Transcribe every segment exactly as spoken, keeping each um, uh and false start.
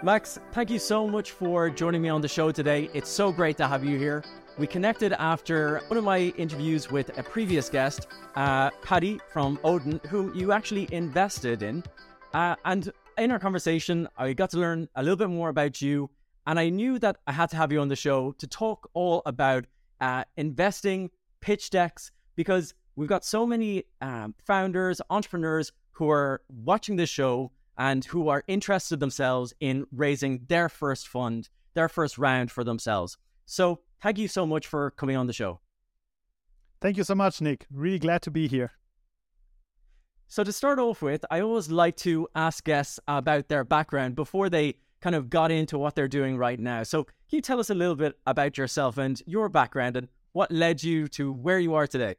Max, thank you so much for joining me on the show today. It's so great to have you here. We connected after one of my interviews with a previous guest, uh, Paddy from Odin, whom you actually invested in. Uh, and in our conversation, I got to learn a little bit more about you. And I knew that I had to have you on the show to talk all about uh, investing, pitch decks, because we've got so many um, founders, entrepreneurs who are watching this show and who are interested themselves in raising their first fund, their first round for themselves. So thank you so much for coming on the show. Thank you so much, Nick. Really glad to be here. So to start off with, I always like to ask guests about their background before they kind of got into what they're doing right now. So can you tell us a little bit about yourself and your background and what led you to where you are today?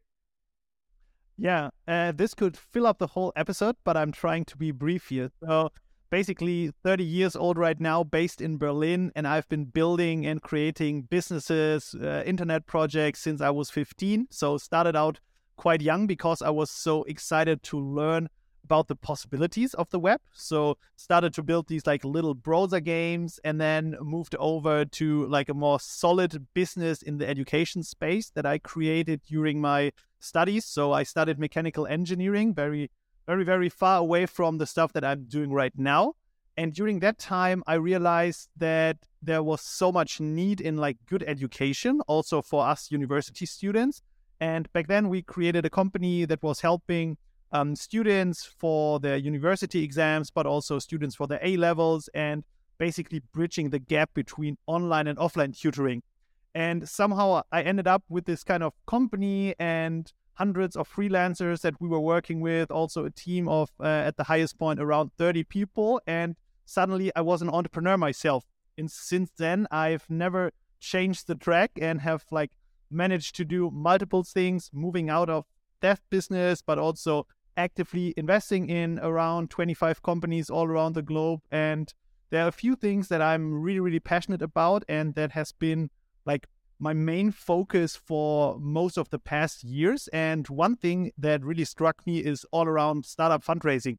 Yeah, uh, this could fill up the whole episode, but I'm trying to be brief here. So basically thirty years old right now, based in Berlin, and I've been building and creating businesses, uh, internet projects since I was fifteen. So started out quite young because I was so excited to learn about the possibilities of the web. So started to build these like little browser games and then moved over to like a more solid business in the education space that I created during my studies. So I studied mechanical engineering, very, very, very far away from the stuff that I'm doing right now. And during that time, I realized that there was so much need in like good education, also for us university students. And back then we created a company that was helping Um, students for their university exams, but also students for their A-levels, and basically bridging the gap between online and offline tutoring. And somehow I ended up with this kind of company and hundreds of freelancers that we were working with, also a team of, uh, at the highest point, around thirty people. And suddenly I was an entrepreneur myself. And since then, I've never changed the track and have like managed to do multiple things, moving out of that business, but also actively investing in around twenty-five companies all around the globe. And there are a few things that I'm really, really passionate about, and that has been like my main focus for most of the past years. And one thing that really struck me is all around startup fundraising.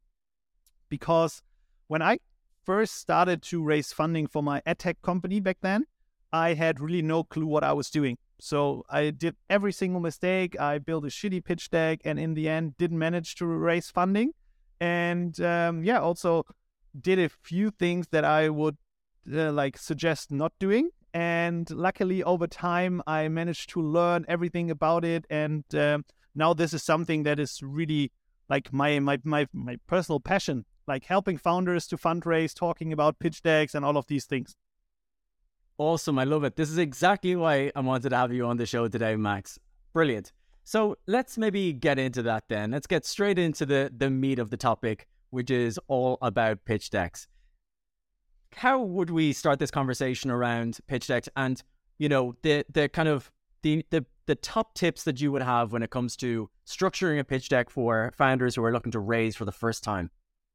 Because when I first started to raise funding for my edtech company back then, I had really no clue what I was doing. So I did every single mistake. I built a shitty pitch deck and in the end didn't manage to raise funding. And um, yeah, also did a few things that I would uh, like suggest not doing. And luckily over time, I managed to learn everything about it. And um, now this is something that is really like my, my, my, my personal passion, like helping founders to fundraise, talking about pitch decks and all of these things. Awesome. I love it. This is exactly why I wanted to have you on the show today, Max. Brilliant. So let's maybe get into that then. Let's get straight into the, the meat of the topic, which is all about pitch decks. How would we start this conversation around pitch decks and, you know, the the kind of the, the, the top tips that you would have when it comes to structuring a pitch deck for founders who are looking to raise for the first time?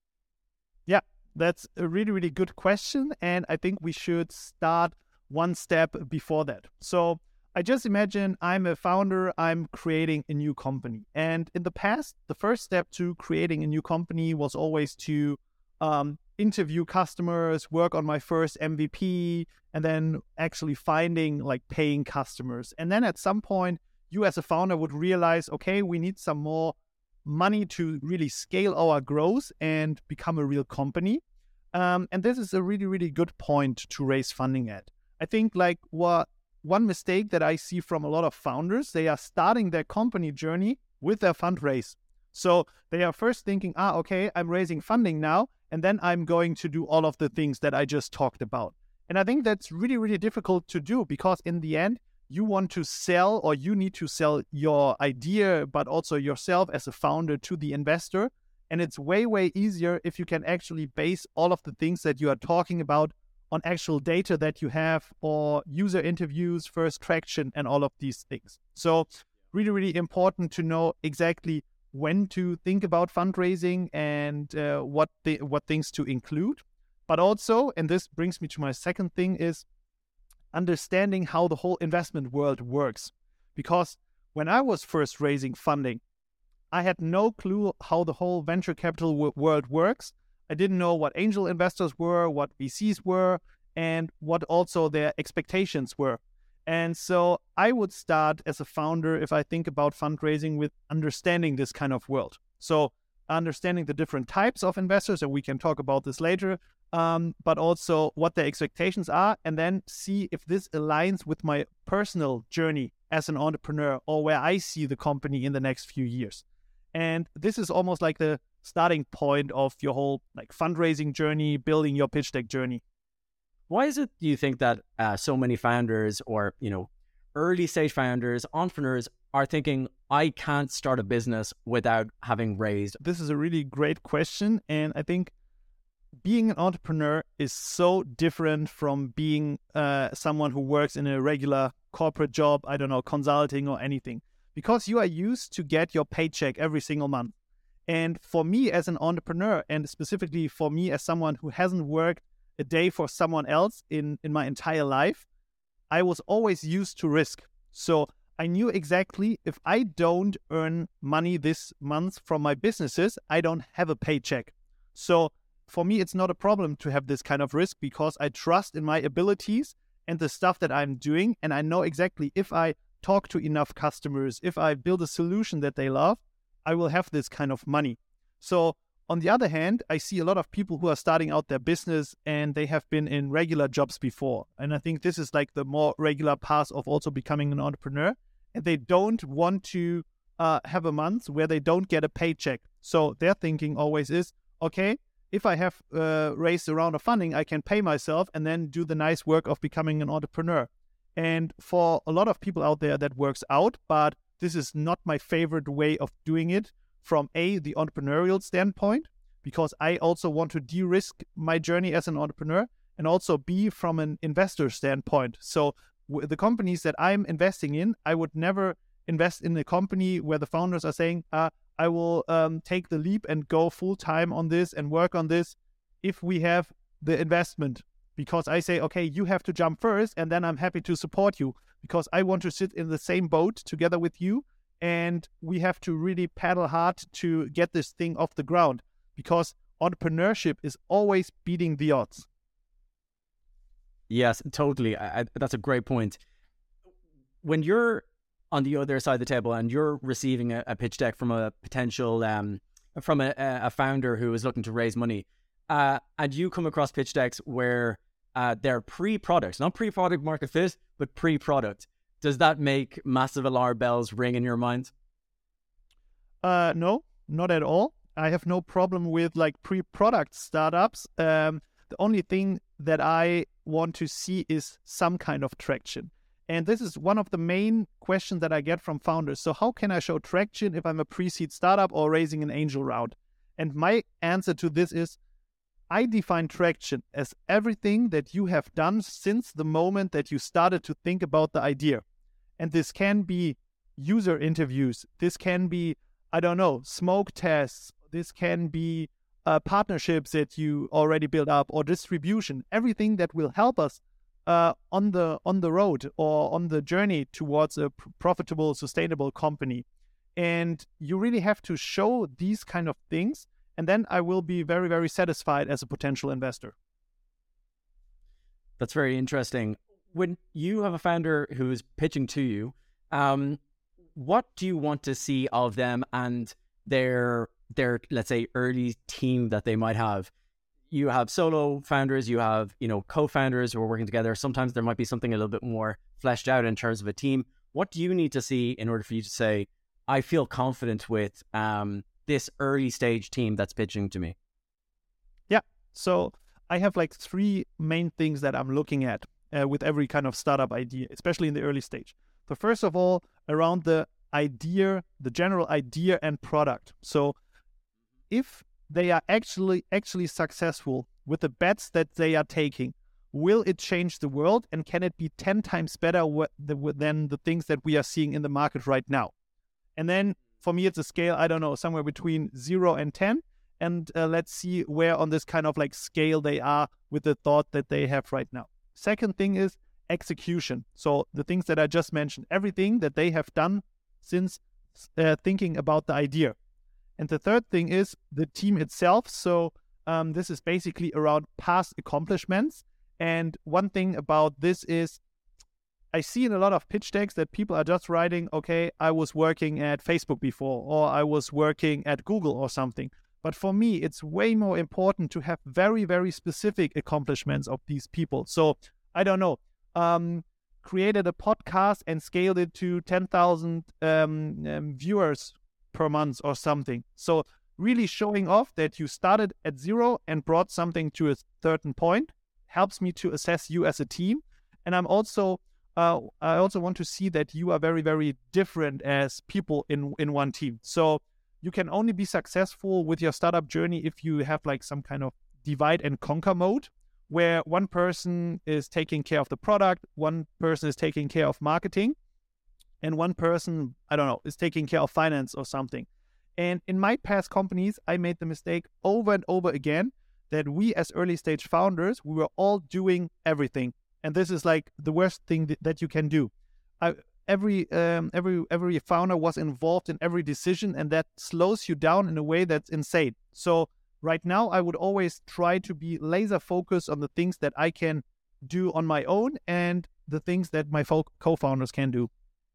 Yeah, that's a really, really good question. And I think we should start one step before that. So I just imagine I'm a founder, I'm creating a new company. And in the past, the first step to creating a new company was always to um, interview customers, work on my first M V P, and then actually finding like paying customers. And then at some point, you as a founder would realize, okay, we need some more money to really scale our growth and become a real company. Um, and this is a really, really good point to raise funding at. I think like what one mistake that I see from a lot of founders, they are starting their company journey with their fundraise. So they are first thinking, ah, okay, I'm raising funding now, and then I'm going to do all of the things that I just talked about. And I think that's really, really difficult to do because in the end, you want to sell or you need to sell your idea, but also yourself as a founder to the investor. And it's way, way easier if you can actually base all of the things that you are talking about on actual data that you have or user interviews, first traction, and all of these things. So really, really important to know exactly when to think about fundraising and uh, what the, what things to include. But also, and this brings me to my second thing, is understanding how the whole investment world works. Because when I was first raising funding, I had no clue how the whole venture capital w- world works. I didn't know what angel investors were, what V Cs were, and what also their expectations were. And so I would start as a founder, if I think about fundraising, with understanding this kind of world. So understanding the different types of investors, and we can talk about this later, um, but also what their expectations are, and then see if this aligns with my personal journey as an entrepreneur or where I see the company in the next few years. And this is almost like the starting point of your whole like fundraising journey, building your pitch deck journey. Why is it, do you think, that uh, so many founders or, you know, early stage founders, entrepreneurs are thinking, I can't start a business without having raised? This is a really great question. And I think being an entrepreneur is so different from being uh, someone who works in a regular corporate job, I don't know, consulting or anything, because you are used to get your paycheck every single month. And for me as an entrepreneur, and specifically for me as someone who hasn't worked a day for someone else in, in my entire life, I was always used to risk. So I knew exactly if I don't earn money this month from my businesses, I don't have a paycheck. So for me, it's not a problem to have this kind of risk because I trust in my abilities and the stuff that I'm doing. And I know exactly if I talk to enough customers, if I build a solution that they love, I will have this kind of money. So on the other hand, I see a lot of people who are starting out their business and they have been in regular jobs before. And I think this is like the more regular path of also becoming an entrepreneur. And they don't want to uh, have a month where they don't get a paycheck. So their thinking always is, okay, if I have uh, raised a round of funding, I can pay myself and then do the nice work of becoming an entrepreneur. And for a lot of people out there, that works out, but this is not my favorite way of doing it from A, the entrepreneurial standpoint, because I also want to de-risk my journey as an entrepreneur, and also B, from an investor standpoint. So w- the companies that I'm investing in, I would never invest in a company where the founders are saying, uh, I will um, take the leap and go full-time on this and work on this if we have the investment. Because I say, okay, you have to jump first, and then I'm happy to support you because I want to sit in the same boat together with you. And we have to really paddle hard to get this thing off the ground because entrepreneurship is always beating the odds. Yes, totally. I, I, that's a great point. When you're on the other side of the table and you're receiving a, a pitch deck from a potential, um, from a, a founder who is looking to raise money, uh, and you come across pitch decks where uh, they're pre-product, not pre-product market fit, but pre-product. Does that make massive alarm bells ring in your mind? Uh, no, not at all. I have no problem with like pre-product startups. Um, the only thing that I want to see is some kind of traction. And this is one of the main questions that I get from founders. So how can I show traction if I'm a pre-seed startup or raising an angel round? And my answer to this is, I define traction as everything that you have done since the moment that you started to think about the idea. And this can be user interviews. This can be, I don't know, smoke tests. This can be uh, partnerships that you already built up or distribution. Everything that will help us uh, on the on the road or on the journey towards a pr- profitable, sustainable company. And you really have to show these kind of things. And then I will be very, very satisfied as a potential investor. That's very interesting. When you have a founder who's pitching to you, um, what do you want to see of them and their, their, let's say, early team that they might have? You have solo founders, you have, you know, co-founders who are working together. Sometimes there might be something a little bit more fleshed out in terms of a team. What do you need to see in order for you to say, I feel confident with um, this early stage team that's pitching to me? Yeah. So I have like three main things that I'm looking at uh, with every kind of startup idea, especially in the early stage. So first of all, around the idea, the general idea and product. So if they are actually actually successful with the bets that they are taking, will it change the world? And can it be ten times better w- the, than the things that we are seeing in the market right now? And then for me, it's a scale, I don't know, somewhere between zero and ten. And uh, let's see where on this kind of like scale they are with the thought that they have right now. Second thing is execution. So the things that I just mentioned, everything that they have done since uh, thinking about the idea. And the third thing is the team itself. So Um, this is basically around past accomplishments. And one thing about this is I see in a lot of pitch decks that people are just writing, okay, I was working at Facebook before, or I was working at Google or something. But for me, it's way more important to have very, very specific accomplishments of these people. So I don't know, um, created a podcast and scaled it to ten thousand um, um, viewers per month or something. So really showing off that you started at zero and brought something to a certain point helps me to assess you as a team. And I'm also, uh, I also want to see that you are very, very different as people in, in one team. So you can only be successful with your startup journey if you have like some kind of divide and conquer mode, where one person is taking care of the product, one person is taking care of marketing, and one person, I don't know, is taking care of finance or something. And in my past companies, I made the mistake over and over again that we as early stage founders, we were all doing everything. And this is like the worst thing th- that you can do. I, every um, every every founder was involved in every decision, and that slows you down in a way that's insane. So right now, I would always try to be laser focused on the things that I can do on my own and the things that my fo- co-founders can do.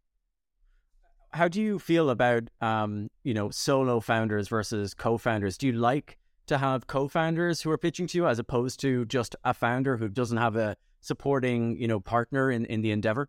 How do you feel about, um, you know, solo founders versus co-founders? Do you like to have co-founders who are pitching to you as opposed to just a founder who doesn't have a supporting, you know, partner in, in the endeavor?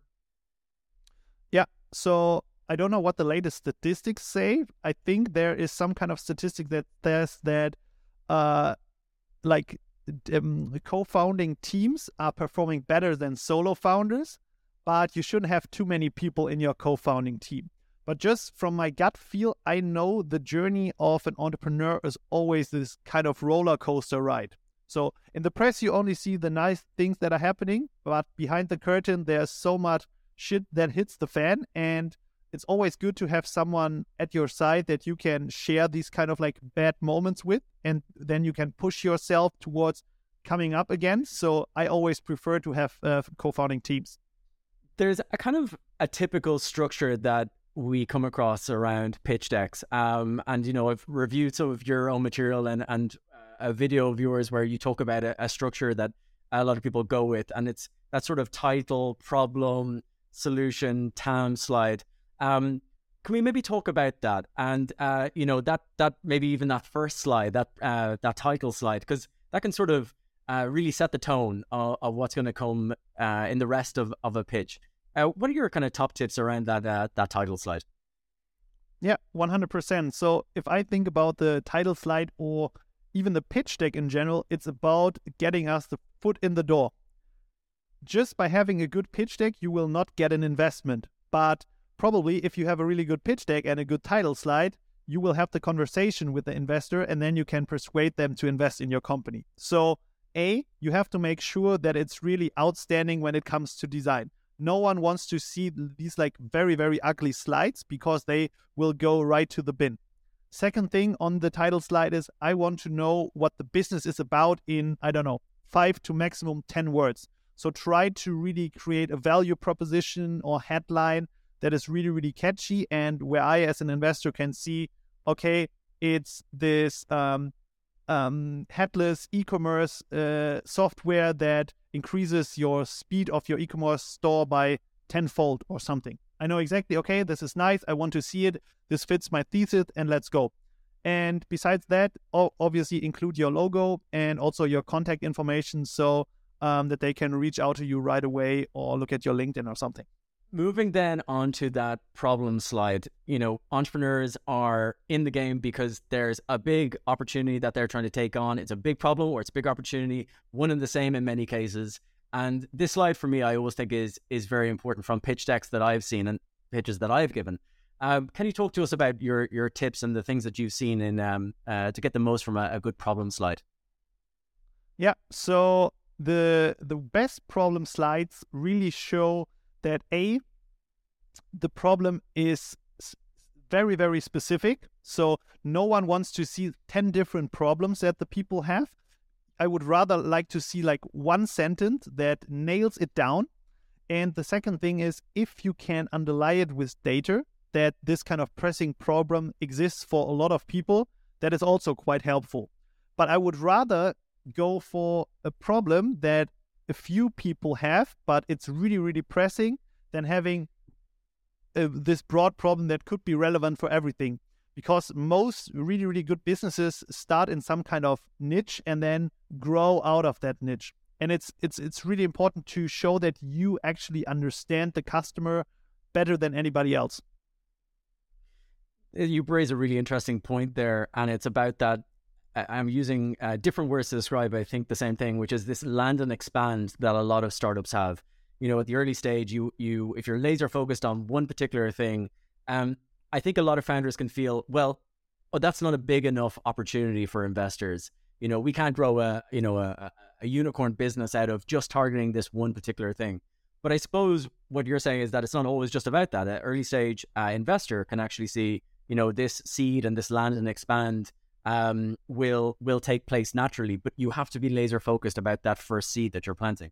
Yeah. So I don't know what the latest statistics say. I think there is some kind of statistic that says that uh, like um, co-founding teams are performing better than solo founders, but you shouldn't have too many people in your co-founding team. But just from my gut feel, I know the journey of an entrepreneur is always this kind of roller coaster ride. So in the press, you only see the nice things that are happening, but behind the curtain, there's so much shit that hits the fan. And it's always good to have someone at your side that you can share these kind of like bad moments with, and then you can push yourself towards coming up again. So I always prefer to have uh, co-founding teams. There's a kind of a typical structure that we come across around pitch decks. Um, and, you know, I've reviewed some of your own material and, and a video of yours where you talk about a, a structure that a lot of people go with. And it's that sort of title, problem, solution, T A M slide. Um, can we maybe talk about that? And, uh, you know, that that maybe even that first slide, that uh, that title slide, because that can sort of uh, really set the tone of, of what's going to come uh, in the rest of, of a pitch. Uh, what are your kind of top tips around that uh, that title slide? Yeah, one hundred percent. So if I think about the title slide or even the pitch deck in general, it's about getting us the foot in the door. Just by having a good pitch deck, you will not get an investment. But probably if you have a really good pitch deck and a good title slide, you will have the conversation with the investor, and then you can persuade them to invest in your company. So A, you have to make sure that it's really outstanding when it comes to design. No one wants to see these like very, very ugly slides because they will go right to the bin. Second thing on the title slide is I want to know what the business is about in, I don't know, five to maximum ten words. So try to really create a value proposition or headline that is really, really catchy and where I as an investor can see, okay, it's this um, um, headless e-commerce uh, software that increases your speed of your e-commerce store by tenfold or something. I know exactly, okay, this is nice. I want to see it. This fits my thesis and let's go. And besides that, obviously include your logo and also your contact information so um, that they can reach out to you right away or look at your LinkedIn or something. Moving then on to that problem slide, you know, entrepreneurs are in the game because there's a big opportunity that they're trying to take on. It's a big problem or it's a big opportunity, one and the same in many cases. And this slide for me, I always think is is very important from pitch decks that I've seen and pitches that I've given. Um, can you talk to us about your your tips and the things that you've seen in um, uh, to get the most from a, a good problem slide? Yeah, so the the best problem slides really show that A, the problem is very, very specific. So no one wants to see ten different problems that the people have. I would rather like to see like one sentence that nails it down. And the second thing is if you can underlie it with data that this kind of pressing problem exists for a lot of people, that is also quite helpful. But I would rather go for a problem that a few people have, but it's really, really pressing, than having uh, this broad problem that could be relevant for everything. Because most really, really good businesses start in some kind of niche and then grow out of that niche. And it's it's it's really important to show that you actually understand the customer better than anybody else. You raise a really interesting point there, and it's about that. I'm using uh, different words to describe, I think, the same thing, which is this land and expand that a lot of startups have. You know, at the early stage, you you if you're laser focused on one particular thing, um, I think a lot of founders can feel, well, oh, that's not a big enough opportunity for investors. You know, we can't grow a you know a, a unicorn business out of just targeting this one particular thing. But I suppose what you're saying is that it's not always just about that. An early stage uh, investor can actually see, you know, this seed and this land and expand um, will will take place naturally, but you have to be laser focused about that first seed that you're planting.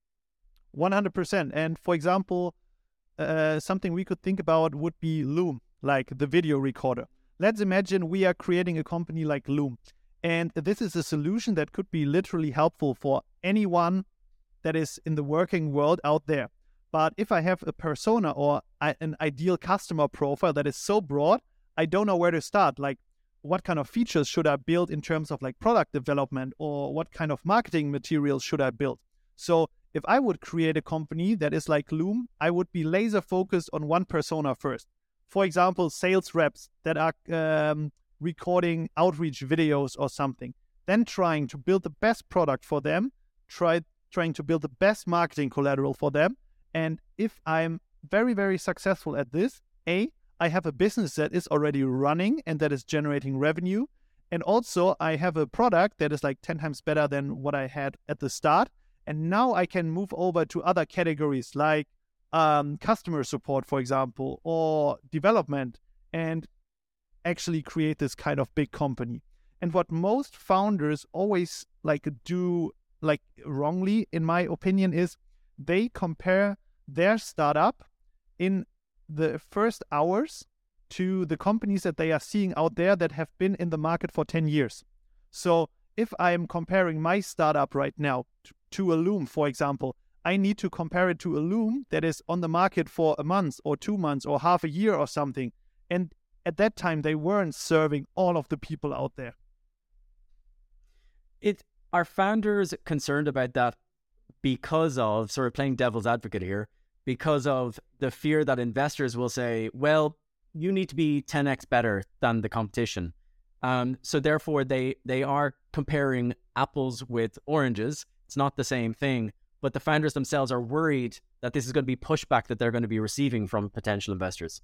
one hundred percent. And for example, uh, something we could think about would be Loom, like the video recorder. Let's imagine we are creating a company like Loom. And this is a solution that could be literally helpful for anyone that is in the working world out there. But if I have a persona or an ideal customer profile that is so broad, I don't know where to start. Like, what kind of features should I build in terms of like product development, or what kind of marketing materials should I build? So if I would create a company that is like Loom, I would be laser focused on one persona first. For example, sales reps that are um, recording outreach videos or something, then trying to build the best product for them, try trying to build the best marketing collateral for them. And if I'm very, very successful at this, A, I have a business that is already running and that is generating revenue. And also I have a product that is like ten times better than what I had at the start. And now I can move over to other categories like um, customer support, for example, or development, and actually create this kind of big company. And what most founders always like do like wrongly, in my opinion, is they compare their startup in the first hours to the companies that they are seeing out there that have been in the market for ten years. So if I am comparing my startup right now to, to a Loom, for example, I need to compare it to a Loom that is on the market for a month or two months or half a year or something. And at that time, they weren't serving all of the people out there. It Are founders concerned about that because of, sort of playing devil's advocate here, because of the fear that investors will say, well, you need to be ten x better than the competition. Um, so therefore, they, they are comparing apples with oranges. It's not the same thing, but the founders themselves are worried that this is going to be pushback that they're going to be receiving from potential investors.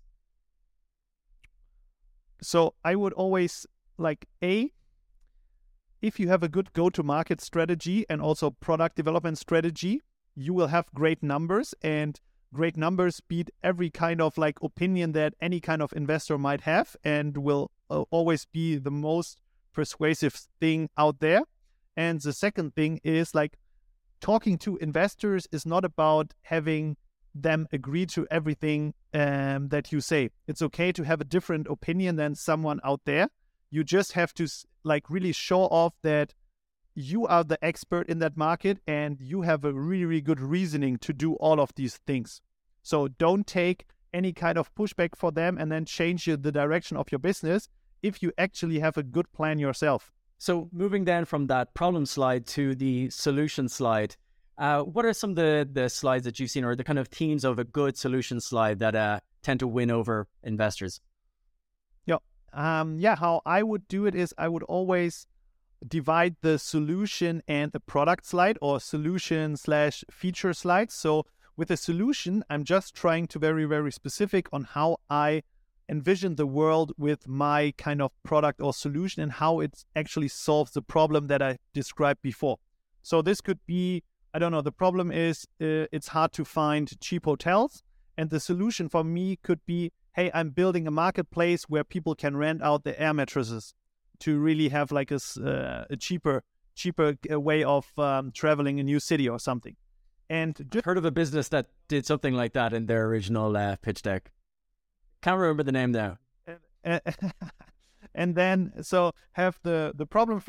So I would always like, A, if you have a good go-to-market strategy and also product development strategy, you will have great numbers, and great numbers beat every kind of like opinion that any kind of investor might have, and will uh, always be the most persuasive thing out there. And the second thing is like, talking to investors is not about having them agree to everything um, that you say. It's okay to have a different opinion than someone out there. You just have to like really show off that you are the expert in that market and you have a really, really good reasoning to do all of these things. So don't take any kind of pushback for them and then change the direction of your business if you actually have a good plan yourself. So moving then from that problem slide to the solution slide, uh, what are some of the, the slides that you've seen, or the kind of themes of a good solution slide that uh, tend to win over investors? Yeah, um, yeah. How I would do it is I would always divide the solution and the product slide, or solution slash feature slide. So with a solution, I'm just trying to very, very specific on how I envision the world with my kind of product or solution and how it actually solves the problem that I described before. So this could be, I don't know, the problem is uh, it's hard to find cheap hotels. And the solution for me could be, hey, I'm building a marketplace where people can rent out the air mattresses to really have like a, uh, a cheaper, cheaper way of um, traveling a new city or something. And just heard of a business that did something like that in their original uh, pitch deck. Can't remember the name now. And, and then, so have the, the problem first,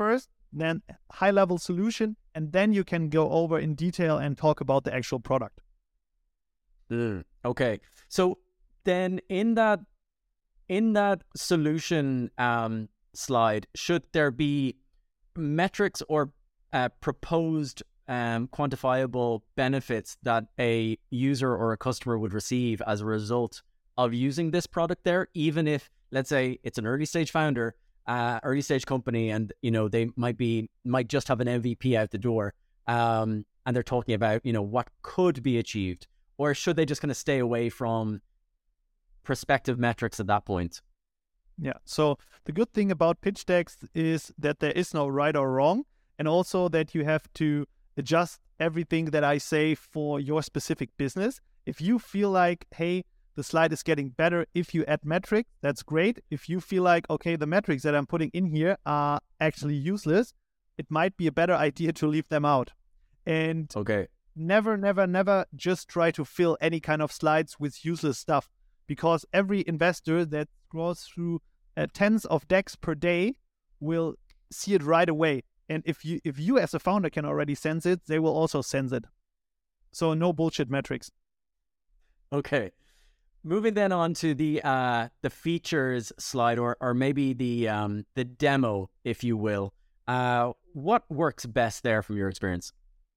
then high level solution, and then you can go over in detail and talk about the actual product. Mm, okay. So then in that in that solution um, slide, should there be metrics or uh, proposed um, quantifiable benefits that a user or a customer would receive as a result of using this product there, even if, let's say, it's an early stage founder, uh, early stage company, and you know they might be might just have an M V P out the door, um, and they're talking about you know what could be achieved, or should they just kind of stay away from prospective metrics at that point? Yeah. So the good thing about pitch decks is that there is no right or wrong, and also that you have to adjust everything that I say for your specific business. If you feel like, hey, the slide is getting better if you add metrics, that's great. If you feel like, okay, the metrics that I'm putting in here are actually useless, it might be a better idea to leave them out. And okay. never, never, never just try to fill any kind of slides with useless stuff, because every investor that scrolls through uh, tens of decks per day will see it right away. And if you if you as a founder can already sense it, they will also sense it. So no bullshit metrics. Okay. Moving then on to the uh, the features slide, or or maybe the um, the demo, if you will. Uh, what works best there from your experience?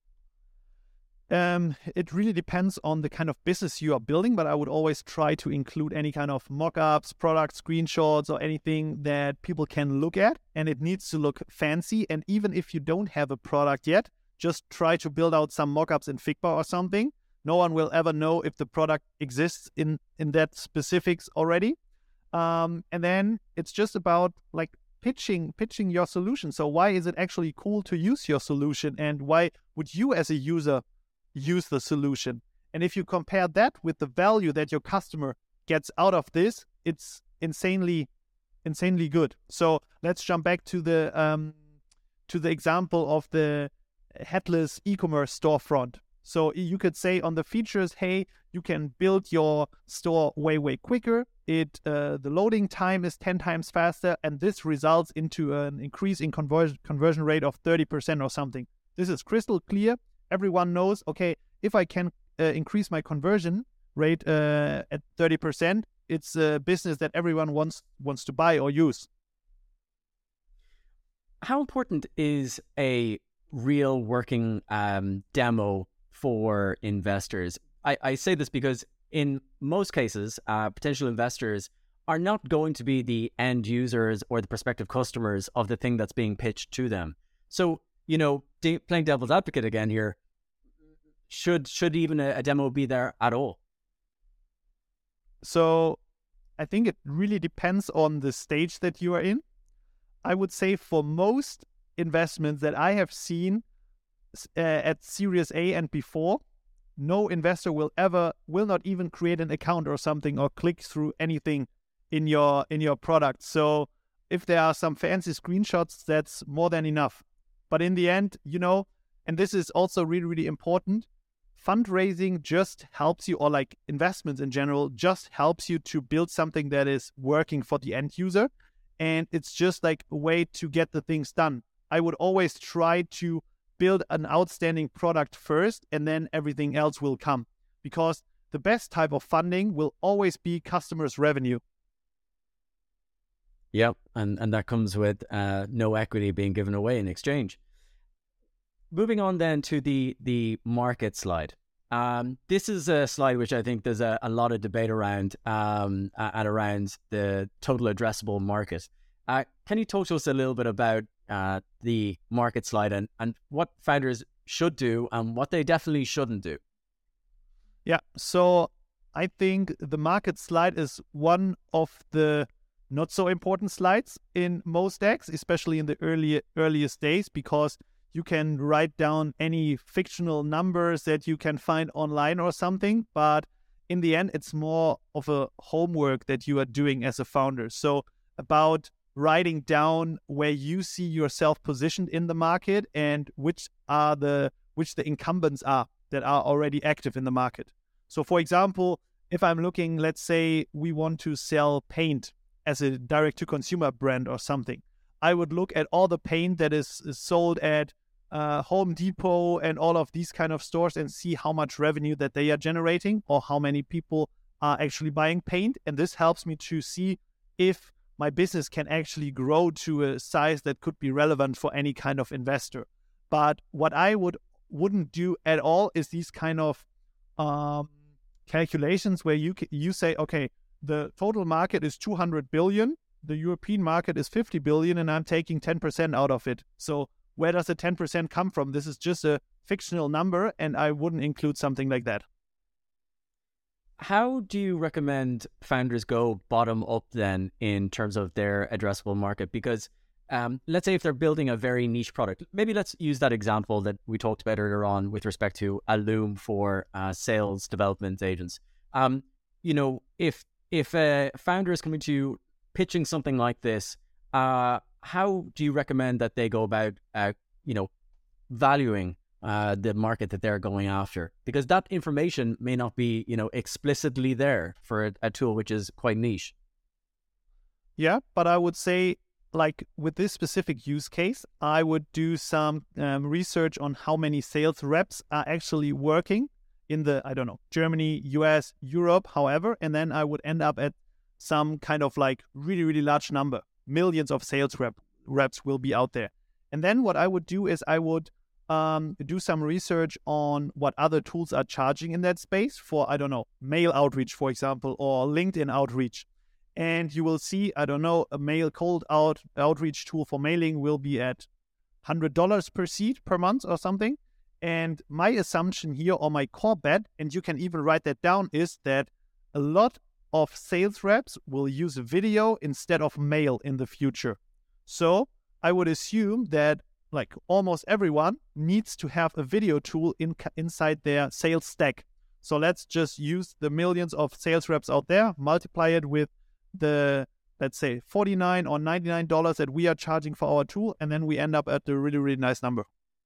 Um, it really depends on the kind of business you are building, but I would always try to include any kind of mock-ups, product screenshots, or anything that people can look at, and it needs to look fancy. And even if you don't have a product yet, just try to build out some mock-ups in Figma or something. No one will ever know if the product exists in, in that specifics already. Um, and then it's just about like pitching, pitching your solution. So why is it actually cool to use your solution, and why would you as a user use the solution? And if you compare that with the value that your customer gets out of this, it's insanely, insanely good. So let's jump back to the um, to the example of the headless e-commerce storefront. So you could say on the features, hey, you can build your store way, way quicker. It uh, the loading time is ten times faster, and this results into an increase in conversion conversion rate of thirty percent or something. This is crystal clear. Everyone knows, okay, if I can uh, increase my conversion rate uh, at thirty percent, it's a business that everyone wants wants to buy or use. How important is a real working um, demo for investors? I, I say this because in most cases, uh, potential investors are not going to be the end users or the prospective customers of the thing that's being pitched to them. So, you know, de- playing devil's advocate again here, should should even a, a demo be there at all? So I think it really depends on the stage that you are in. I would say for most investments that I have seen uh, at Series A and before, no investor will ever, will not even create an account or something or click through anything in your in your product. So if there are some fancy screenshots, that's more than enough. But in the end, you know, and this is also really, really important, fundraising just helps you, or like investments in general, just helps you to build something that is working for the end user. And it's just like a way to get the things done. I would always try to build an outstanding product first, and then everything else will come. Because the best type of funding will always be customers' revenue. Yep, and, and that comes with uh, no equity being given away in exchange. Moving on then to the, the market slide. Um, this is a slide which I think there's a, a lot of debate around um, and around the total addressable market. Uh, can you talk to us a little bit about uh, the market slide and, and what founders should do and what they definitely shouldn't do? Yeah, so I think the market slide is one of the not so important slides in most decks, especially in the early, earliest days, because you can write down any fictional numbers that you can find online or something, but in the end, it's more of a homework that you are doing as a founder. So about writing down where you see yourself positioned in the market and which are the which the incumbents are that are already active in the market. So for example, if I'm looking, let's say we want to sell paint as a direct-to-consumer brand or something, I would look at all the paint that is, is sold at uh, Home Depot and all of these kind of stores and see how much revenue that they are generating or how many people are actually buying paint. And this helps me to see if my business can actually grow to a size that could be relevant for any kind of investor. But what I would, wouldn't do at all is these kind of um, calculations where you you say, okay, the total market is two hundred billion, the European market is fifty billion, and I'm taking ten percent out of it. So where does the ten percent come from? This is just a fictional number, and I wouldn't include something like that. How do you recommend founders go bottom up then in terms of their addressable market? Because um, let's say if they're building a very niche product, maybe let's use that example that we talked about earlier on with respect to a Loom for uh, sales development agents. Um, you know, if if a founder is coming to you pitching something like this, uh, how do you recommend that they go about, uh, you know, valuing uh, the market that they're going after? Because that information may not be, you know, explicitly there for a, a tool which is quite niche. Yeah, but I would say, like with this specific use case, I would do some um, research on how many sales reps are actually working in the, I don't know, Germany, U S, Europe, however, and then I would end up at some kind of like really, really large number. Millions of sales rep, reps will be out there. And then what I would do is I would um, do some research on what other tools are charging in that space for, I don't know, mail outreach, for example, or LinkedIn outreach. And you will see, I don't know, a mail cold out outreach tool for mailing will be at one hundred dollars per seat per month or something. And my assumption here, or my core bet, and you can even write that down, is that a lot of sales reps will use video instead of mail in the future. So I would assume that like almost everyone needs to have a video tool in, inside their sales stack. So let's just use the millions of sales reps out there, multiply it with the, let's say, forty-nine or ninety-nine dollars that we are charging for our tool, and then we end up at a really, really nice number.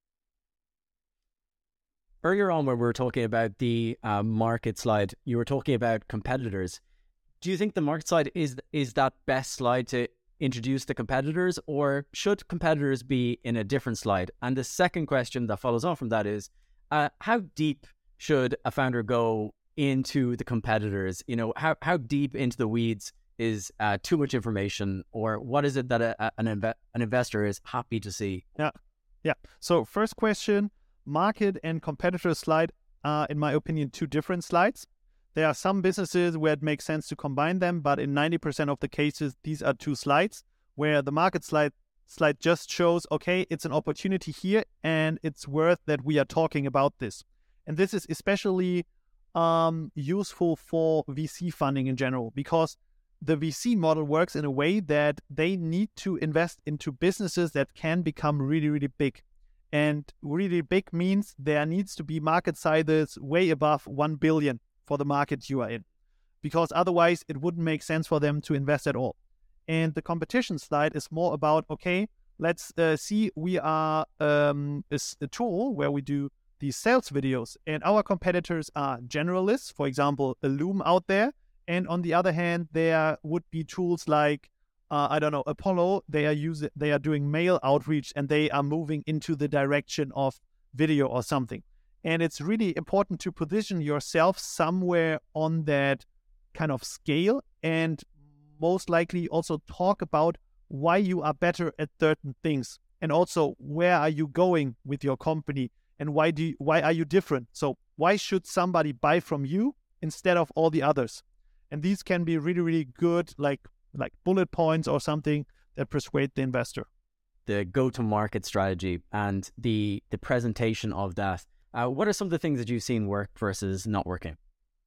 Earlier on when we were talking about the uh, market slide, you were talking about competitors. Do you think the market slide is is that best slide to introduce the competitors, or should competitors be in a different slide? And the second question that follows on from that is, uh, how deep should a founder go into the competitors? You know, how, how deep into the weeds is uh, too much information, or what is it that a, a, an, inve- an investor is happy to see? Yeah, yeah. So first question, market and competitor slide are, in my opinion, two different slides. There are some businesses where it makes sense to combine them, but in ninety percent of the cases, these are two slides, where the market slide slide just shows, okay, it's an opportunity here, and it's worth that we are talking about this. And this is especially um, useful for V C funding in general, because the V C model works in a way that they need to invest into businesses that can become really, really big. And really big means there needs to be market sizes way above one billion for the market you are in, because otherwise it wouldn't make sense for them to invest at all. And the competition slide is more about, okay, let's uh, see, we are um, a, a tool where we do these sales videos, and our competitors are generalists, for example, a Loom out there. And on the other hand, there would be tools like, uh, I don't know, Apollo. They are using, they are doing mail outreach, and they are moving into the direction of video or something. And it's really important to position yourself somewhere on that kind of scale, and most likely also talk about why you are better at certain things, and also where are you going with your company, and why do you, why are you different? So why should somebody buy from you instead of all the others? And these can be really, really good, like like bullet points or something that persuade the investor. The go-to-market strategy and the the presentation of that. Uh, what are some of the things that you've seen work versus not working?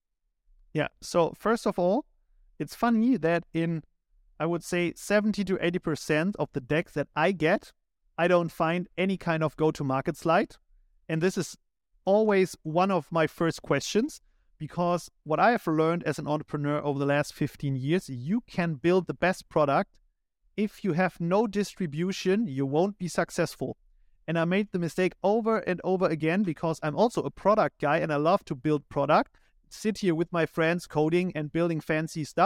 Yeah. So first of all, it's funny that in, I would say, seventy to eighty percent of the decks that I get, I don't find any kind of go-to-market slide. And this is always one of my first questions, because what I have learned as an entrepreneur over the last fifteen years, you can build the best product. If you have no distribution, you won't be successful. And I made the mistake over and over again, because I'm also a product guy and I love to build product, sit here with my friends coding and building fancy stuff.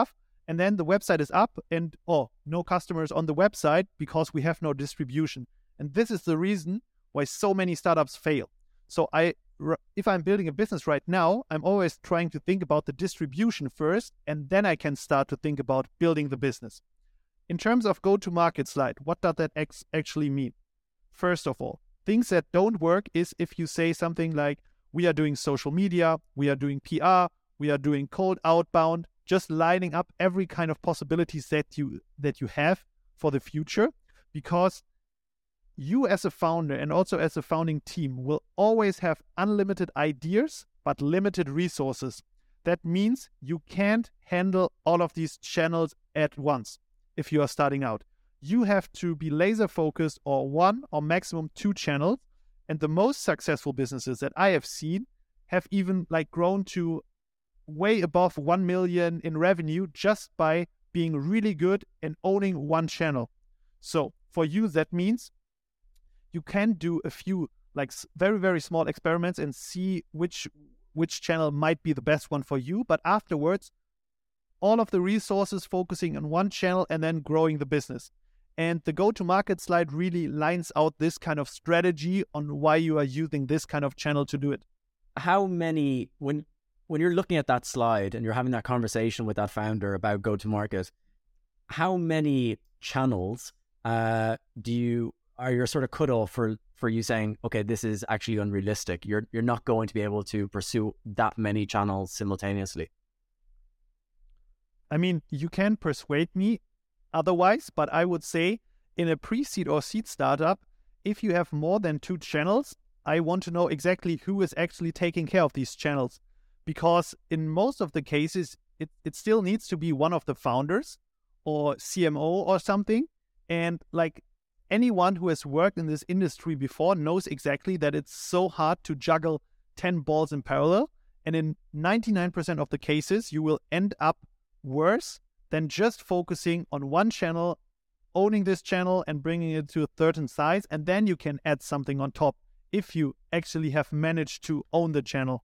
And then the website is up and, oh, no customers on the website because we have no distribution. And this is the reason why so many startups fail. So I, if I'm building a business right now, I'm always trying to think about the distribution first, and then I can start to think about building the business. In terms of go-to-market slide, what does that ex- actually mean? First of all, things that don't work is if you say something like, we are doing social media, we are doing P R, we are doing cold outbound, just lining up every kind of possibilities that you that you have for the future, because you as a founder and also as a founding team will always have unlimited ideas but limited resources. That means you can't handle all of these channels at once if you are starting out. You have to be laser focused on one or maximum two channels. And the most successful businesses that I have seen have even like grown to way above one million in revenue just by being really good and owning one channel. So for you, that means you can do a few like very, very small experiments and see which which channel might be the best one for you. But afterwards, all of the resources focusing on one channel and then growing the business. And the go-to-market slide really lines out this kind of strategy on why you are using this kind of channel to do it. How many, when when you're looking at that slide and you're having that conversation with that founder about go-to-market, how many channels uh, do you are your sort of cutoff for for you saying, okay, this is actually unrealistic? You're you're not going to be able to pursue that many channels simultaneously. I mean, you can persuade me otherwise, but I would say in a pre-seed or seed startup, if you have more than two channels, I want to know exactly who is actually taking care of these channels. Because in most of the cases, it, it still needs to be one of the founders or C M O or something. And like anyone who has worked in this industry before knows exactly that it's so hard to juggle ten balls in parallel. And in ninety-nine percent of the cases, you will end up worse than just focusing on one channel, owning this channel and bringing it to a certain size. And then you can add something on top if you actually have managed to own the channel.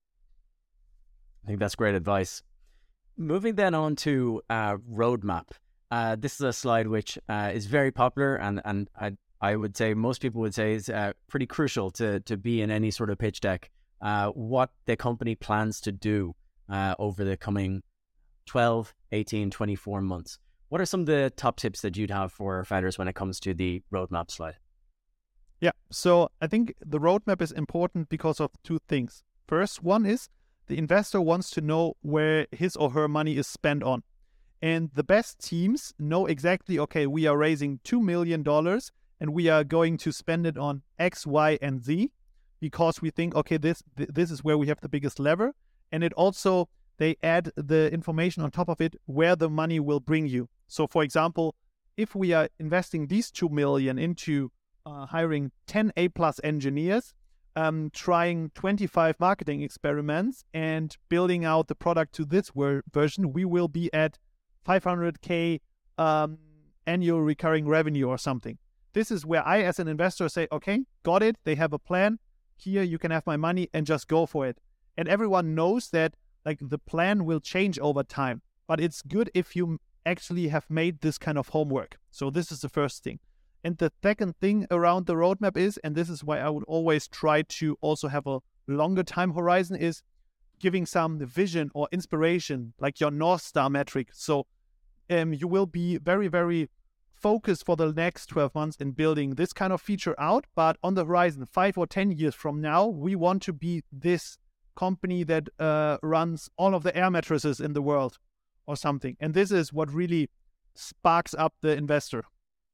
I think that's great advice. Moving then on to uh, roadmap. Uh, this is a slide which uh, is very popular, and and I I would say most people would say is uh, pretty crucial to to be in any sort of pitch deck. Uh, what the company plans to do uh, over the coming twelve, eighteen, twenty-four months. What are some of the top tips that you'd have for founders when it comes to the roadmap slide? Yeah, so I think the roadmap is important because of two things. First one is the investor wants to know where his or her money is spent on. And the best teams know exactly, okay, we are raising two million dollars and we are going to spend it on X, Y, and Z because we think, okay, this th- this is where we have the biggest lever. And it also, they add the information on top of it where the money will bring you. So for example, if we are investing these two million into uh, hiring ten A plus engineers, um, trying twenty-five marketing experiments and building out the product to this ver- version, we will be at five hundred K um, annual recurring revenue or something. This is where I, as an investor, say, okay, got it. They have a plan. Here, you can have my money and just go for it. And everyone knows that like the plan will change over time, but it's good if you actually have made this kind of homework. So this is the first thing. And the second thing around the roadmap is, and this is why I would always try to also have a longer time horizon, is giving some vision or inspiration, like your North Star metric. So um, you will be very, very focused for the next twelve months in building this kind of feature out. But on the horizon, five or ten years from now, we want to be this company that uh, runs all of the air mattresses in the world or something. And this is what really sparks up the investor.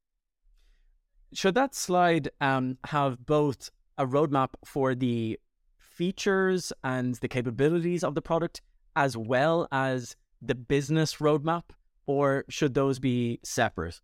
Should that slide um, have both a roadmap for the features and the capabilities of the product as well as the business roadmap, or should those be separate?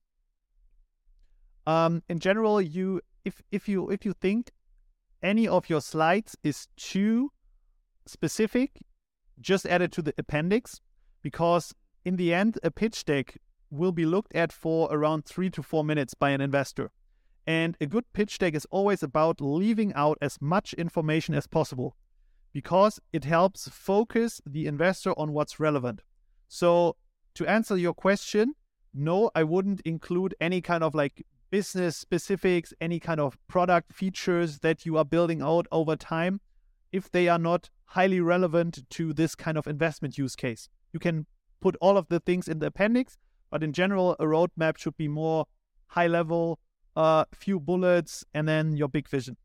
Um, in general, you if if you if you think any of your slides is too specific, just add it to the appendix, because in the end, a pitch deck will be looked at for around three to four minutes by an investor. And a good pitch deck is always about leaving out as much information as possible because it helps focus the investor on what's relevant. So to answer your question, no, I wouldn't include any kind of like business specifics, any kind of product features that you are building out over time, if they are not highly relevant to this kind of investment use case. You can put all of the things in the appendix, but in general, a roadmap should be more high level, a uh, few bullets, and then your big vision.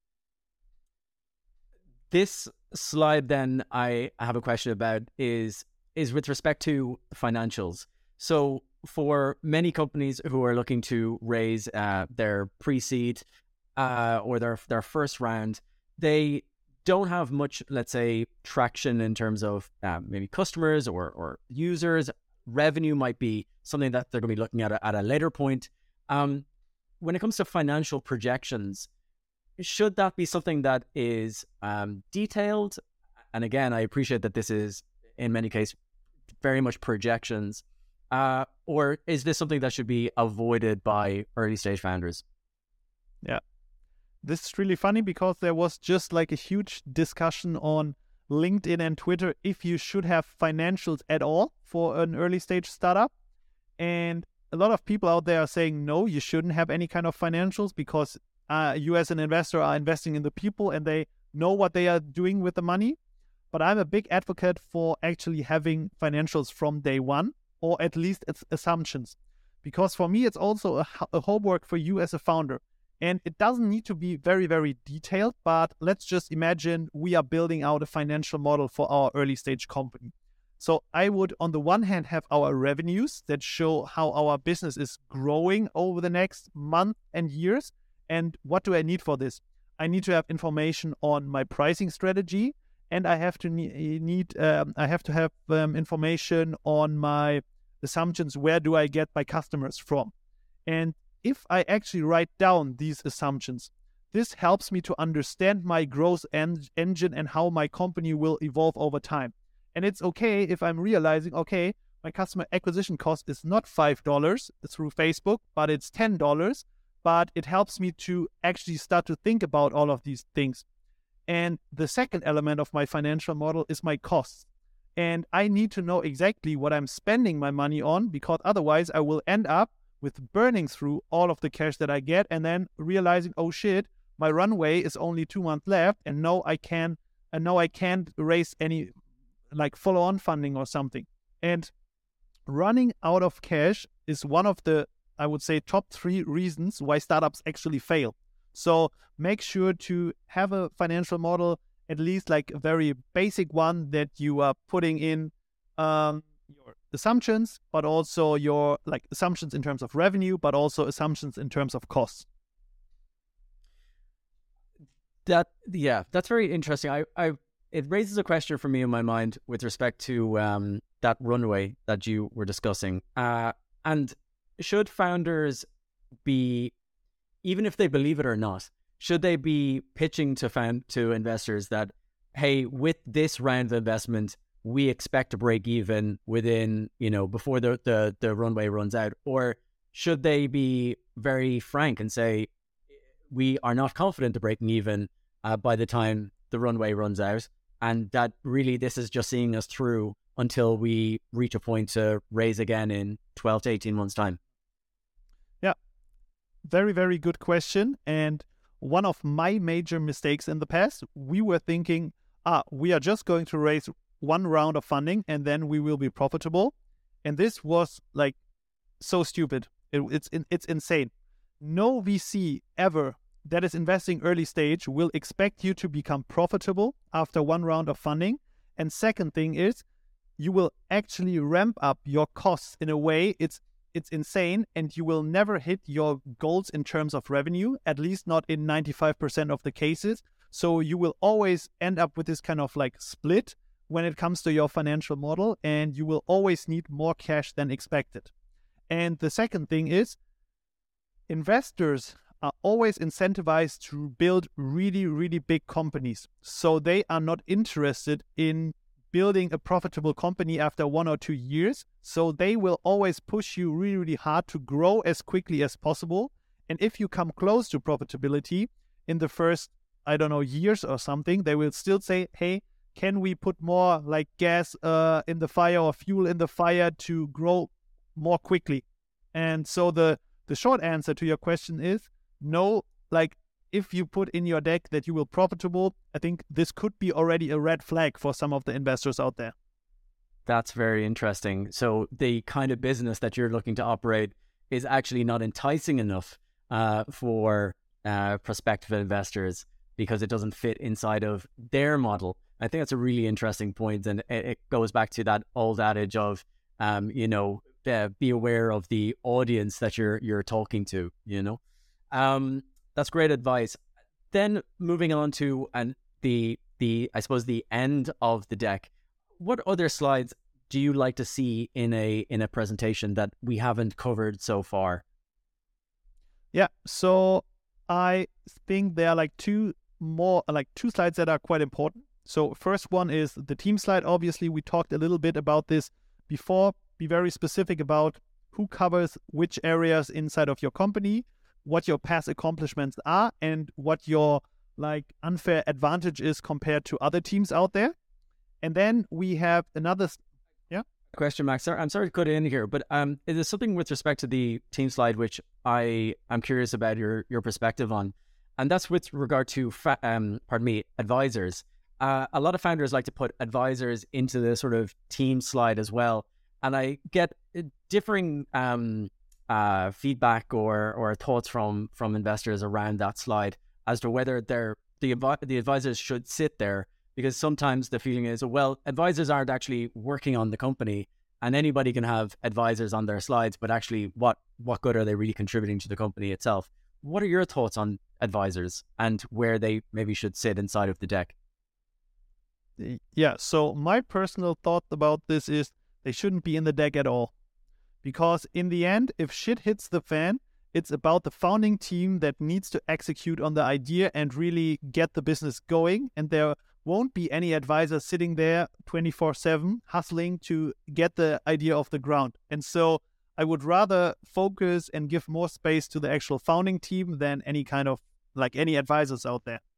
This slide then I have a question about is is with respect to financials. So for many companies who are looking to raise uh, their pre-seed uh, or their their first round, they don't have much, let's say, traction in terms of uh, maybe customers or, or users. Revenue might be something that they're going to be looking at a, at a later point. Um, when it comes to financial projections, should that be something that is um, detailed? And again, I appreciate that this is, in many cases, very much projections. Uh, or is this something that should be avoided by early stage founders? Yeah. This is really funny because there was just like a huge discussion on LinkedIn and Twitter if you should have financials at all for an early stage startup. And a lot of people out there are saying, no, you shouldn't have any kind of financials because uh, you as an investor are investing in the people and they know what they are doing with the money. But I'm a big advocate for actually having financials from day one, or at least it's assumptions. Because for me, it's also a, a homework for you as a founder. And it doesn't need to be very, very detailed, but let's just imagine we are building out a financial model for our early stage company. So I would, on the one hand, have our revenues that show how our business is growing over the next month and years. And what do I need for this? I need to have information on my pricing strategy, and I have to need, um, I have to have um, information on my assumptions. Where do I get my customers from? And if I actually write down these assumptions, this helps me to understand my growth en- engine and how my company will evolve over time. And it's okay if I'm realizing, okay, my customer acquisition cost is not five dollars through Facebook, but it's ten dollars. But it helps me to actually start to think about all of these things. And the second element of my financial model is my costs. And I need to know exactly what I'm spending my money on, because otherwise I will end up with burning through all of the cash that I get and then realizing, oh shit, my runway is only two months left and no, I can, and no, I can't raise any like follow-on funding or something. And running out of cash is one of the, I would say, top three reasons why startups actually fail. So make sure to have a financial model, at least like a very basic one that you are putting in um, your assumptions, but also your like assumptions in terms of revenue, but also assumptions in terms of costs. That, yeah, that's very interesting. I, I, it raises a question for me in my mind with respect to um, that runway that you were discussing. Uh, and should founders be, even if they believe it or not, should they be pitching to found to investors that, hey, with this round of investment, we expect to break even within, you know, before the, the, the runway runs out? Or should they be very frank and say, we are not confident to breaking even uh, by the time the runway runs out, and that really this is just seeing us through until we reach a point to raise again in twelve to eighteen months' time? Yeah, very, very good question. And one of my major mistakes in the past, we were thinking, ah, we are just going to raise one round of funding and then we will be profitable. And this was like so stupid. It, it's it's insane. No V C ever that is investing early stage will expect you to become profitable after one round of funding. And second thing is, you will actually ramp up your costs in a way it's it's insane, and you will never hit your goals in terms of revenue, at least not in ninety-five percent of the cases. So you will always end up with this kind of like split when it comes to your financial model, and you will always need more cash than expected. And the second thing is, investors are always incentivized to build really, really big companies. So they are not interested in building a profitable company after one or two years. So they will always push you really, really hard to grow as quickly as possible. And if you come close to profitability in the first, I don't know, years or something, they will still say, hey, can we put more like gas uh, in the fire or fuel in the fire to grow more quickly? And so the the short answer to your question is no. Like, if you put in your deck that you will profitable, I think this could be already a red flag for some of the investors out there. That's very interesting. So the kind of business that you're looking to operate is actually not enticing enough uh, for uh, prospective investors because it doesn't fit inside of their model. I think that's a really interesting point, and it, it goes back to that old adage of, um, you know, uh, be aware of the audience that you're you're talking to. You know, um, that's great advice. Then moving on to and the the I suppose the end of the deck. What other slides do you like to see in a in a presentation that we haven't covered so far? Yeah, so I think there are like two more like two slides that are quite important. So first one is the team slide. Obviously, we talked a little bit about this before. Be very specific about who covers which areas inside of your company, what your past accomplishments are, and what your like unfair advantage is compared to other teams out there. And then we have another, yeah. Question, Max. Sorry, I'm sorry to cut in here, but um, there's something with respect to the team slide which I am curious about your your perspective on, and that's with regard to fa- um, pardon me, advisors. Uh, a lot of founders like to put advisors into the sort of team slide as well, and I get differing um, uh, feedback or or thoughts from from investors around that slide as to whether they're the the advisors should sit there. Because sometimes the feeling is, well, advisors aren't actually working on the company, and anybody can have advisors on their slides, but actually what, what good are they really contributing to the company itself? What are your thoughts on advisors and where they maybe should sit inside of the deck? Yeah, so my personal thought about this is they shouldn't be in the deck at all. Because in the end, if shit hits the fan, it's about the founding team that needs to execute on the idea and really get the business going, and there won't be any advisor sitting there twenty-four seven hustling to get the idea off the ground. And so I would rather focus and give more space to the actual founding team than any kind of like any advisors out there.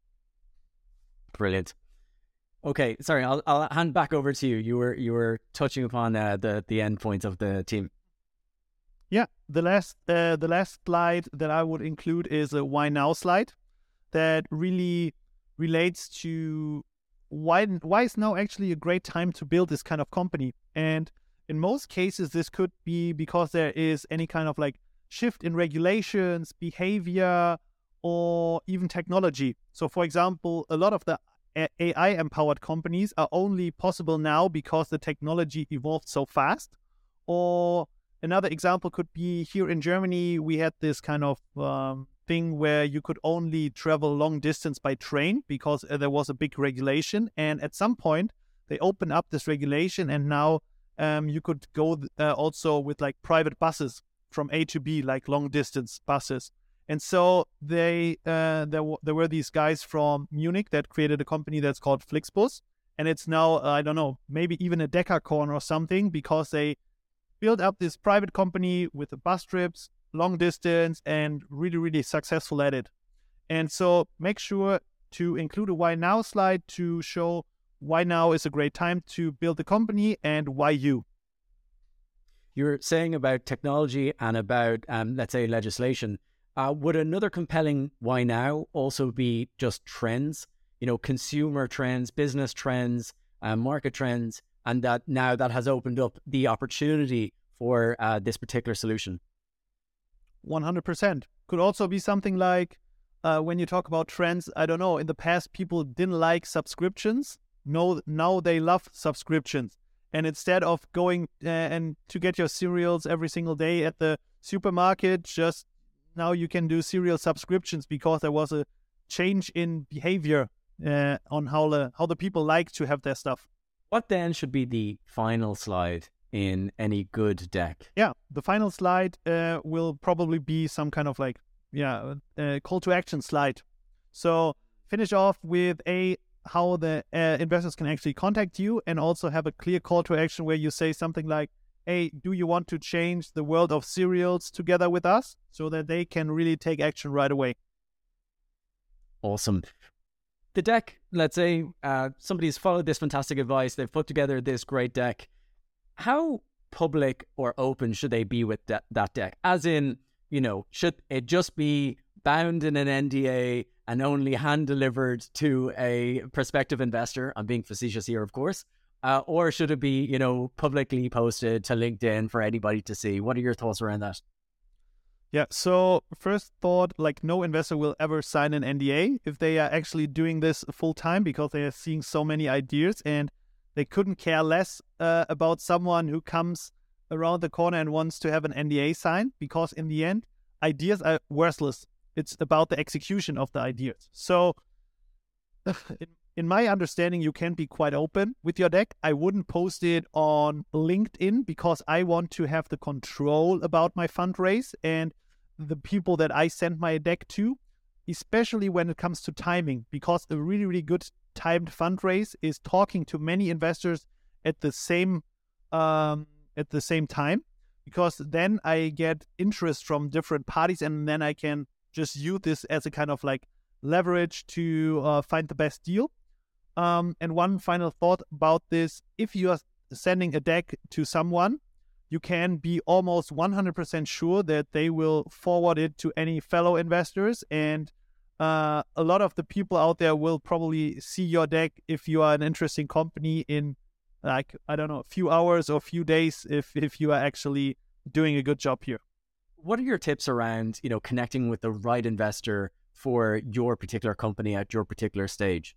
Brilliant. Okay, sorry, I'll I'll hand back over to you. You were you were touching upon uh, the the end points of the team. Yeah, the last uh, the last slide that I would include is a why now slide that really relates to why why is now actually a great time to build this kind of company. And in most cases, this could be because there is any kind of like shift in regulations, behavior, or even technology. So for example, a lot of the A I empowered companies are only possible now because the technology evolved so fast. Or another example could be here in Germany, we had this kind of um, thing where you could only travel long distance by train because uh, there was a big regulation. And at some point, they opened up this regulation, and now um, you could go uh, also with like private buses from A to B, like long distance buses. And so they uh, there, w- there were these guys from Munich that created a company that's called Flixbus. And it's now, uh, I don't know, maybe even a decacorn or something, because they built up this private company with the bus trips, long distance, and really, really successful at it. And so make sure to include a why now slide to show why now is a great time to build a company and why you. You're saying about technology and about, um, let's say, legislation. Uh, would another compelling why now also be just trends? You know, consumer trends, business trends, uh, market trends, and that now that has opened up the opportunity for uh, this particular solution? one hundred percent. Could also be something like uh, when you talk about trends, I don't know, in the past people didn't like subscriptions. No, now they love subscriptions. And instead of going uh, and to get your cereals every single day at the supermarket, just now you can do cereal subscriptions because there was a change in behavior uh, on how the how the people like to have their stuff. What then should be the final slide in any good deck? Yeah, the final slide uh, will probably be some kind of like, yeah, uh, call to action slide. So finish off with a how the uh, investors can actually contact you, and also have a clear call to action where you say something like, hey, do you want to change the world of cereals together with us, so that they can really take action right away. Awesome. the deck, let's say uh, somebody's followed this fantastic advice, they've put together this great deck. How public or open should they be with that, that deck? As in, you know, should it just be bound in an N D A and only hand delivered to a prospective investor? I'm being facetious here, of course. Uh, or should it be, you know, publicly posted to LinkedIn for anybody to see? What are your thoughts around that? Yeah, so first thought, like no investor will ever sign an N D A if they are actually doing this full time, because they are seeing so many ideas and they couldn't care less uh, about someone who comes around the corner and wants to have an N D A signed, because in the end, ideas are worthless. It's about the execution of the ideas. So in, in my understanding, you can be quite open with your deck. I wouldn't post it on LinkedIn because I want to have the control about my fundraise and the people that I send my deck to, especially when it comes to timing, because a really, really good timed fundraise is talking to many investors at the same um, at the same time, because then I get interest from different parties, and then I can just use this as a kind of like leverage to uh, find the best deal. Um, and one final thought about this: if you are sending a deck to someone, you can be almost one hundred percent sure that they will forward it to any fellow investors. And uh, a lot of the people out there will probably see your deck if you are an interesting company in, like, I don't know, a few hours or a few days if, if you are actually doing a good job here. What are your tips around, you know, connecting with the right investor for your particular company at your particular stage?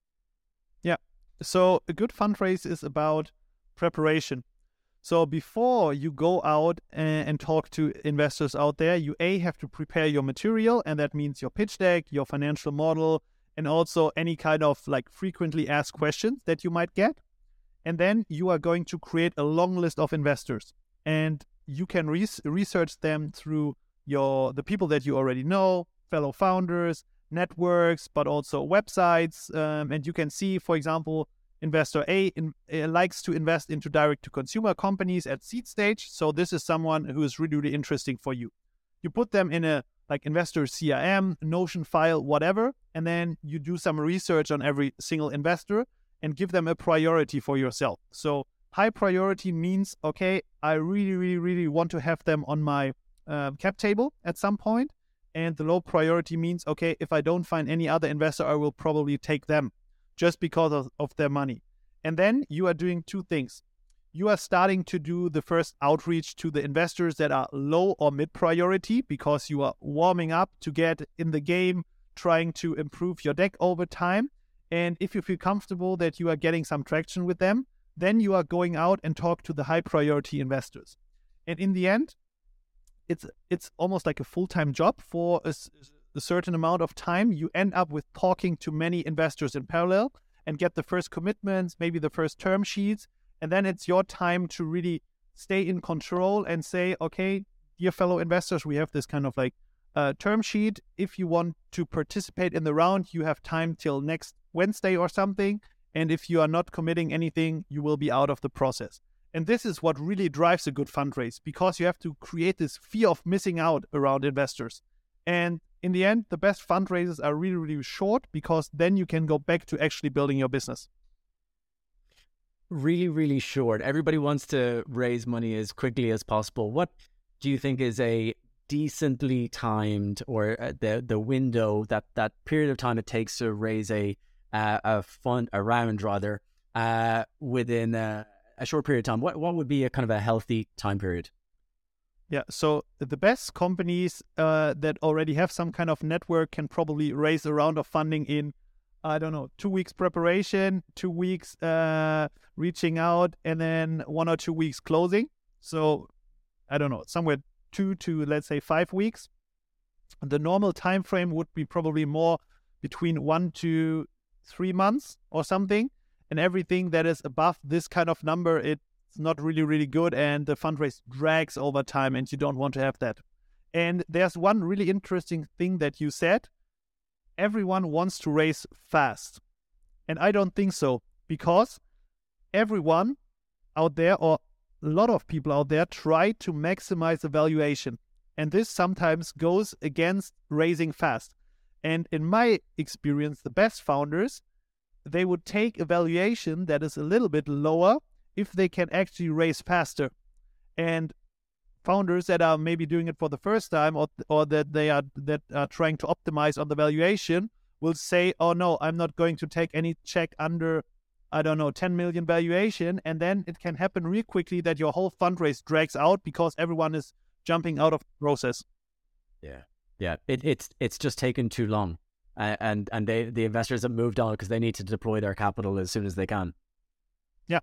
Yeah. So a good fundraise is about preparation. So before you go out and, and talk to investors out there, you A, have to prepare your material, and that means your pitch deck, your financial model, and also any kind of like frequently asked questions that you might get. And then you are going to create a long list of investors, and you can re- research them through your the people that you already know, fellow founders, networks, but also websites. Um, and you can see, for example, Investor A in, uh, likes to invest into direct-to-consumer companies at seed stage. So this is someone who is really, really interesting for you. You put them in a like investor C R M, Notion file, whatever, and then you do some research on every single investor and give them a priority for yourself. So high priority means, okay, I really, really, really want to have them on my uh, cap table at some point. And the low priority means, okay, if I don't find any other investor, I will probably take them just because of, of their money. And then you are doing two things. You are starting to do the first outreach to the investors that are low or mid priority, because you are warming up to get in the game, trying to improve your deck over time. And if you feel comfortable that you are getting some traction with them, then you are going out and talk to the high priority investors. And in the end, it's it's almost like a full-time job for a, a certain amount of time. You end up with talking to many investors in parallel and get the first commitments, maybe the first term sheets. And then it's your time to really stay in control and say, okay, dear fellow investors, we have this kind of like uh, term sheet. If you want to participate in the round, you have time till next Wednesday or something. And if you are not committing anything, you will be out of the process. And this is what really drives a good fundraise, because you have to create this fear of missing out around investors. And in the end, the best fundraisers are really, really short, because then you can go back to actually building your business. Really, really short. Everybody wants to raise money as quickly as possible. What do you think is a decently timed, or the the window, that that period of time it takes to raise a uh, a fund, a round rather, uh, within a, a short period of time? What what would be a kind of a healthy time period? Yeah, so the best companies uh, that already have some kind of network can probably raise a round of funding in, I don't know, two weeks preparation, two weeks uh, reaching out, and then one or two weeks closing. So, I don't know, somewhere two to, let's say, five weeks. The normal time frame would be probably more between one to three months or something. And everything that is above this kind of number, it's not really, really good, and the fundraise drags over time, and you don't want to have that. And there's one really interesting thing that you said. Everyone wants to raise fast. And I don't think so, because everyone out there, or a lot of people out there, try to maximize the valuation. And this sometimes goes against raising fast. And in my experience, the best founders, they would take a valuation that is a little bit lower if they can actually raise faster. And founders that are maybe doing it for the first time, or or that they are that are trying to optimize on the valuation, will say, oh no, I'm not going to take any check under, I don't know, ten million valuation. And then it can happen real quickly that your whole fundraise drags out because everyone is jumping out of the process. Yeah. Yeah. It, it's it's just taken too long. Uh, and and they the investors have moved on because they need to deploy their capital as soon as they can. Yeah.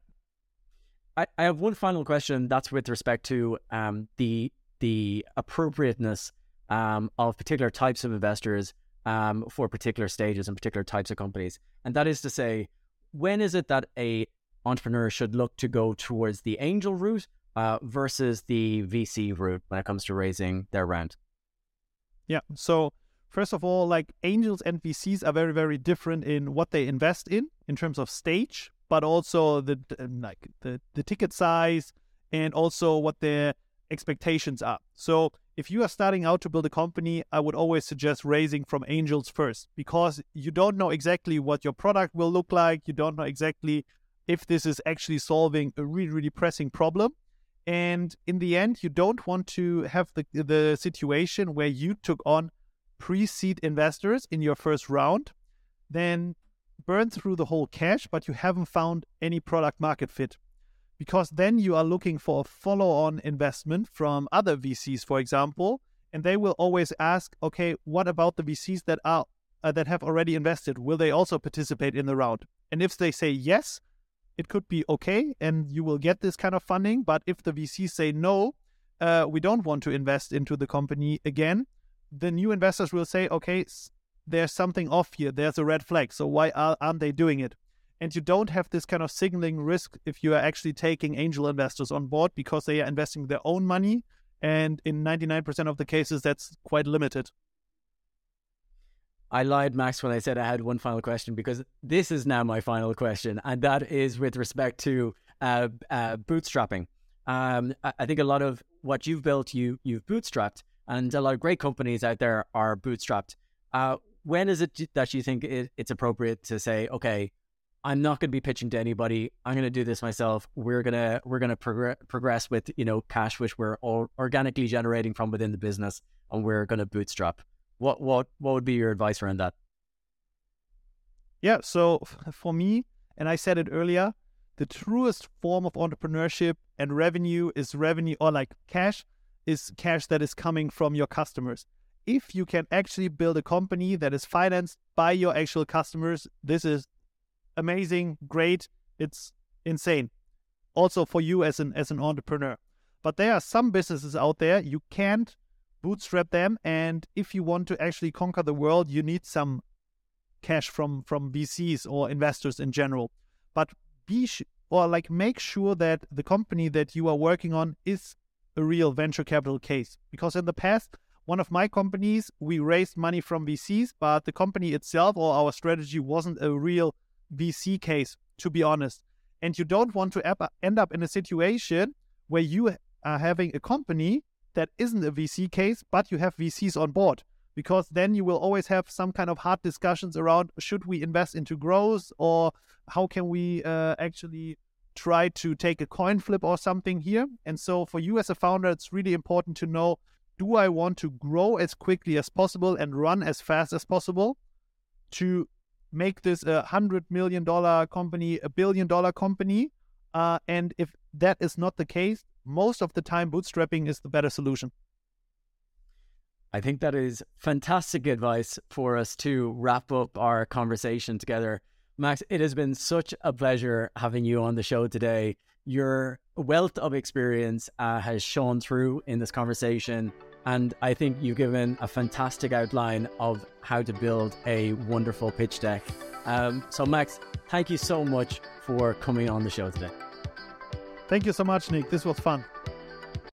I, I have one final question. That's with respect to um, the the appropriateness um, of particular types of investors um, for particular stages and particular types of companies. And that is to say, when is it that a entrepreneur should look to go towards the angel route uh, versus the V C route when it comes to raising their round? Yeah. So first of all, like angels and V Cs are very, very different in what they invest in, in terms of stage, but also the like the, the ticket size and also what their expectations are. So if you are starting out to build a company, I would always suggest raising from angels first, because you don't know exactly what your product will look like. You don't know exactly if this is actually solving a really, really pressing problem. And in the end, you don't want to have the the situation where you took on pre-seed investors in your first round, then burn through the whole cash, but you haven't found any product market fit. Because then you are looking for a follow-on investment from other V Cs, for example, and they will always ask, okay, what about the V Cs that are uh, that have already invested? Will they also participate in the round? And if they say yes, it could be okay, and you will get this kind of funding. But if the V Cs say no, uh, we don't want to invest into the company again, the new investors will say, okay, there's something off here. There's a red flag. So why are, aren't they doing it? And you don't have this kind of signaling risk if you are actually taking angel investors on board, because they are investing their own money. And in ninety-nine percent of the cases, that's quite limited. I lied, Max, when I said I had one final question, because this is now my final question. And that is with respect to uh, uh, bootstrapping. Um, I think a lot of what you've built, you, you've bootstrapped, and a lot of great companies out there are bootstrapped. Uh, when is it that you think it, it's appropriate to say, okay, I'm not going to be pitching to anybody. I'm going to do this myself. We're gonna we're gonna progress progress with you know cash which we're all organically generating from within the business, and we're going to bootstrap. What what what would be your advice around that? Yeah. So for me, and I said it earlier, the truest form of entrepreneurship and revenue is revenue, or like cash is cash that is coming from your customers. If you can actually build a company that is financed by your actual customers, this is amazing, great, it's insane. Also for you as an as an entrepreneur. But there are some businesses out there, you can't bootstrap them, and if you want to actually conquer the world, you need some cash from from V Cs or investors in general. But be sh- or like make sure that the company that you are working on is a real venture capital case. Because in the past, one of my companies, we raised money from V Cs, but the company itself or our strategy wasn't a real V C case, to be honest. And you don't want to end up in a situation where you are having a company that isn't a V C case, but you have V Cs on board, because then you will always have some kind of hard discussions around, should we invest into growth, or how can we uh, actually try to take a coin flip or something here. And so for you as a founder, it's really important to know, do I want to grow as quickly as possible and run as fast as possible to make this a hundred million dollar company, a billion dollar company? Uh, and if that is not the case, most of the time bootstrapping is the better solution. I think that is fantastic advice for us to wrap up our conversation together. Max, it has been such a pleasure having you on the show today. Your wealth of experience uh, has shown through in this conversation, and I think you've given a fantastic outline of how to build a wonderful pitch deck. Um, so Max, thank you so much for coming on the show today. Thank you so much, Nick. This was fun.